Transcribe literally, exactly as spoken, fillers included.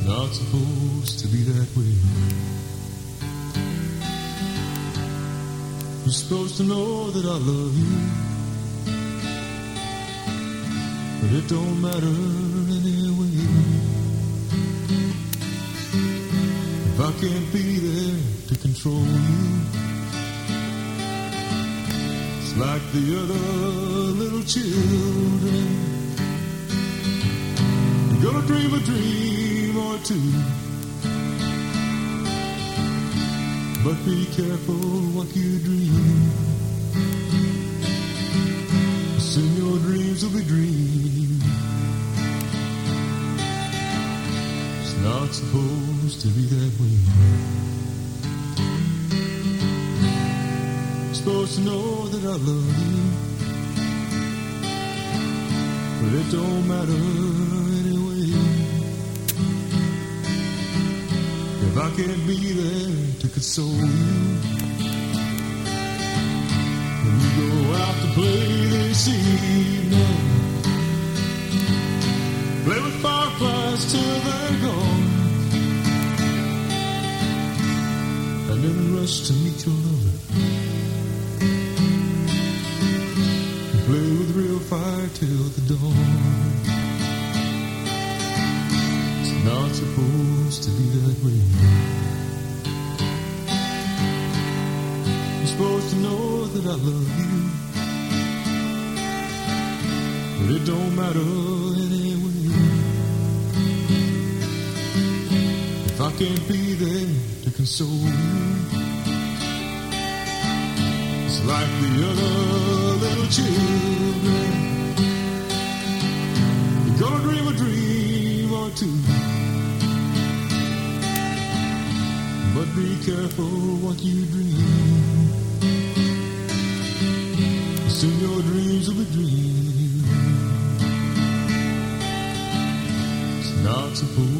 not supposed to be that way. You're supposed to know that I love you, but it don't matter anyway. If I can't be there to control you, it's like the other little children. You're gonna dream a dream or two, but be careful what you dream. Soon your dreams will be dreams. It's not supposed to be that way. You're supposed to know that I love you, but it don't matter anyway. If I can't be there to console you when you go out to play this evening, play with fireflies till they're gone, and then rush to meet your lover and play with real fire till the dawn. It's not supposed to be that way. You're supposed to know that I love you, but it don't matter anyway. If I can't be there to console you, it's like the other little children. You're gonna dream a dream or two, but be careful what you dream. Soon your dreams will be dreams. It's not supposed